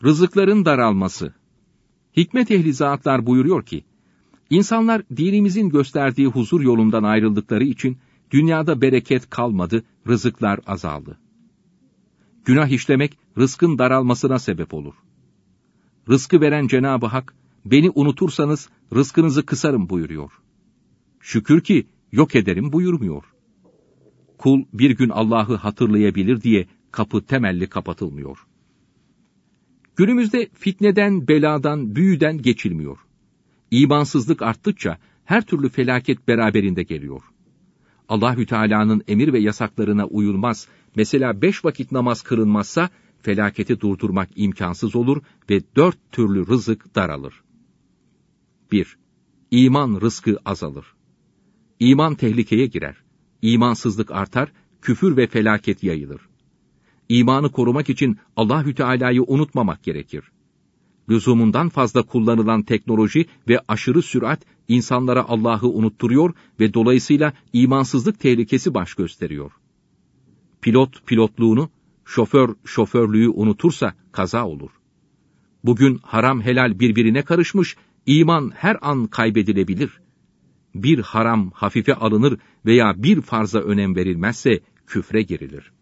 Rızıkların daralması. Hikmet ehli zatlar buyuruyor ki, İnsanlar dinimizin gösterdiği huzur yolundan ayrıldıkları için dünyada bereket kalmadı, rızıklar azaldı. Günah işlemek rızkın daralmasına sebep olur. Rızkı veren Cenab-ı Hak, beni unutursanız rızkınızı kısarım buyuruyor. Şükür ki yok ederim buyurmuyor. Kul bir gün Allah'ı hatırlayabilir diye kapı temelli kapatılmıyor. Günümüzde fitneden, beladan, büyüden geçilmiyor. İmansızlık arttıkça her türlü felaket beraberinde geliyor. Allahü Teala'nın emir ve yasaklarına uyulmaz, mesela 5 vakit namaz kılınmazsa felaketi durdurmak imkansız olur ve 4 türlü rızık daralır. 1. İman rızkı azalır. İman tehlikeye girer. İmansızlık artar, küfür ve felaket yayılır. İmanı korumak için Allahü Teala'yı unutmamak gerekir. Lüzumundan fazla kullanılan teknoloji ve aşırı sürat insanlara Allah'ı unutturuyor ve dolayısıyla imansızlık tehlikesi baş gösteriyor. Pilot pilotluğunu, şoför şoförlüğü unutursa kaza olur. Bugün haram helal birbirine karışmış, iman her an kaybedilebilir. Bir haram hafife alınır veya bir farza önem verilmezse küfre girilir.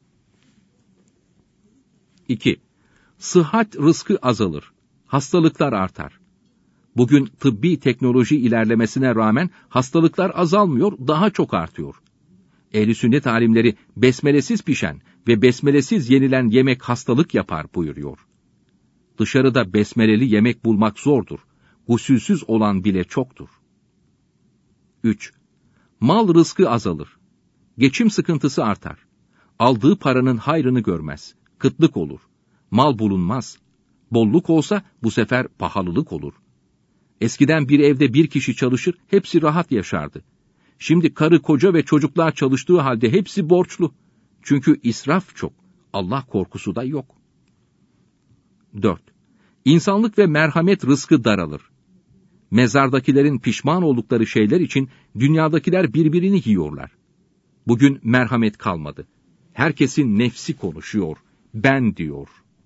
2. Sıhhat rızkı azalır. Hastalıklar artar. Bugün tıbbi teknoloji ilerlemesine rağmen hastalıklar azalmıyor, daha çok artıyor. Ehl-i sünnet alimleri besmelesiz pişen ve besmelesiz yenilen yemek hastalık yapar buyuruyor. Dışarıda besmeleli yemek bulmak zordur. Gusülsüz olan bile çoktur. 3. Mal rızkı azalır. Geçim sıkıntısı artar. Aldığı paranın hayrını görmez. Kıtlık olur. Mal bulunmaz. Bolluk olsa bu sefer pahalılık olur. Eskiden bir evde bir kişi çalışır, hepsi rahat yaşardı. Şimdi karı, koca ve çocuklar çalıştığı halde hepsi borçlu. Çünkü israf çok, Allah korkusu da yok. 4. İnsanlık ve merhamet rızkı daralır. Mezardakilerin pişman oldukları şeyler için dünyadakiler birbirini yiyorlar. Bugün merhamet kalmadı. Herkesin nefsi konuşuyor, ben diyor.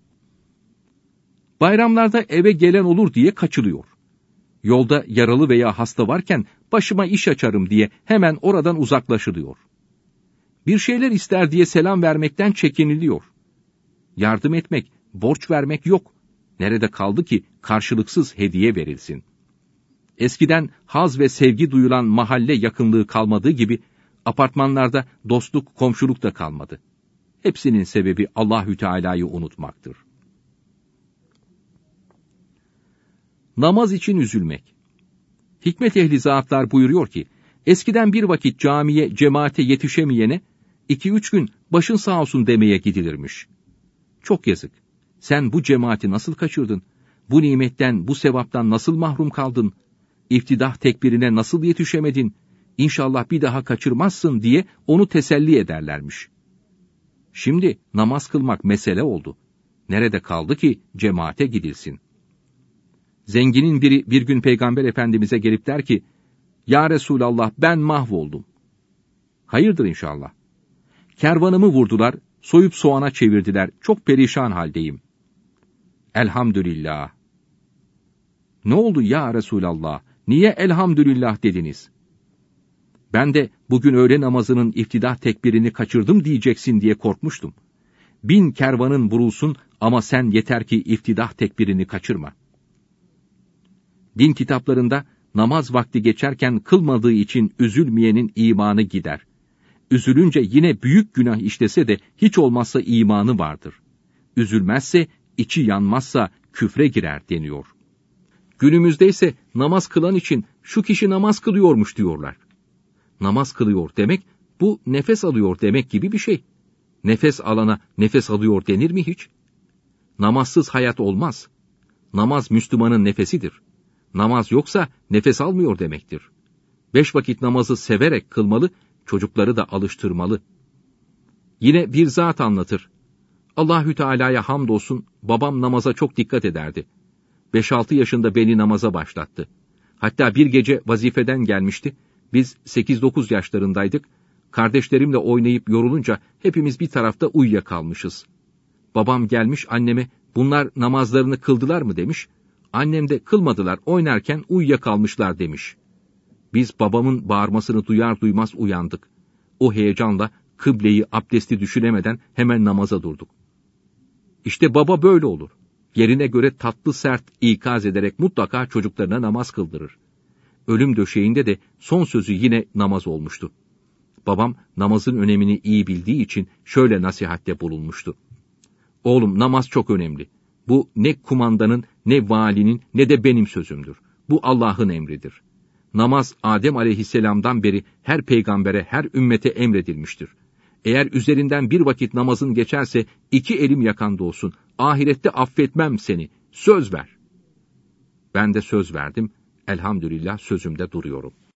Bayramlarda eve gelen olur diye kaçılıyor. Yolda yaralı veya hasta varken başıma iş açarım diye hemen oradan uzaklaşılıyor. Bir şeyler ister diye selam vermekten çekiniliyor. Yardım etmek, borç vermek yok. Nerede kaldı ki karşılıksız hediye verilsin? Eskiden haz ve sevgi duyulan mahalle yakınlığı kalmadığı gibi apartmanlarda dostluk, komşuluk da kalmadı. Hepsinin sebebi Allahü Teala'yı unutmaktır. Namaz için üzülmek. Hikmet ehli zatlar buyuruyor ki, eskiden bir vakit camiye, cemaate yetişemeyene 2-3 gün başın sağ olsun demeye gidilirmiş. Çok yazık. Sen bu cemaati nasıl kaçırdın? Bu nimetten, bu sevaptan nasıl mahrum kaldın? İftidah tekbirine nasıl yetişemedin? İnşallah bir daha kaçırmazsın diye onu teselli ederlermiş. Şimdi namaz kılmak mesele oldu. Nerede kaldı ki cemaate gidilsin? Zenginin biri bir gün Peygamber Efendimiz'e gelip der ki, Ya Resulallah ben mahvoldum. Hayırdır inşallah. Kervanımı vurdular, soyup soğana çevirdiler, çok perişan haldeyim. Elhamdülillah. Ne oldu ya Resulallah, niye elhamdülillah dediniz? Ben de bugün öğle namazının iftidah tekbirini kaçırdım diyeceksin diye korkmuştum. 1000 kervanın vurulsun ama sen yeter ki iftidah tekbirini kaçırma. Din kitaplarında namaz vakti geçerken kılmadığı için üzülmeyenin imanı gider. Üzülünce yine büyük günah işlese de hiç olmazsa imanı vardır. Üzülmezse, içi yanmazsa küfre girer deniyor. Günümüzde ise namaz kılan için şu kişi namaz kılıyormuş diyorlar. Namaz kılıyor demek, bu nefes alıyor demek gibi bir şey. Nefes alana nefes alıyor denir mi hiç? Namazsız hayat olmaz. Namaz Müslümanın nefesidir. Namaz yoksa nefes almıyor demektir. 5 vakit namazı severek kılmalı, çocukları da alıştırmalı. Yine bir zat anlatır. Allahü Teala'ya hamdolsun, babam namaza çok dikkat ederdi. 5-6 yaşında beni namaza başlattı. Hatta bir gece vazifeden gelmişti. Biz 8-9 yaşlarındaydık. Kardeşlerimle oynayıp yorulunca hepimiz bir tarafta uyuyakalmışız. Babam gelmiş anneme, Bunlar namazlarını kıldılar mı demiş. Annem de kılmadılar, oynarken uyuyakalmışlar demiş. Biz babamın bağırmasını duyar duymaz uyandık. O heyecanla kıbleyi, abdesti düşünemeden hemen namaza durduk. İşte baba böyle olur. Yerine göre tatlı sert ikaz ederek mutlaka çocuklarına namaz kıldırır. Ölüm döşeğinde de son sözü yine namaz olmuştu. Babam namazın önemini iyi bildiği için şöyle nasihatte bulunmuştu. Oğlum, namaz çok önemli. Bu ne kumandanın, ne valinin, ne de benim sözümdür. Bu Allah'ın emridir. Namaz Adem aleyhisselamdan beri her peygambere, her ümmete emredilmiştir. Eğer üzerinden bir vakit namazın geçerse 2 elim yakanda olsun. Ahirette affetmem seni. Söz ver. Ben de söz verdim. Elhamdülillah sözümde duruyorum.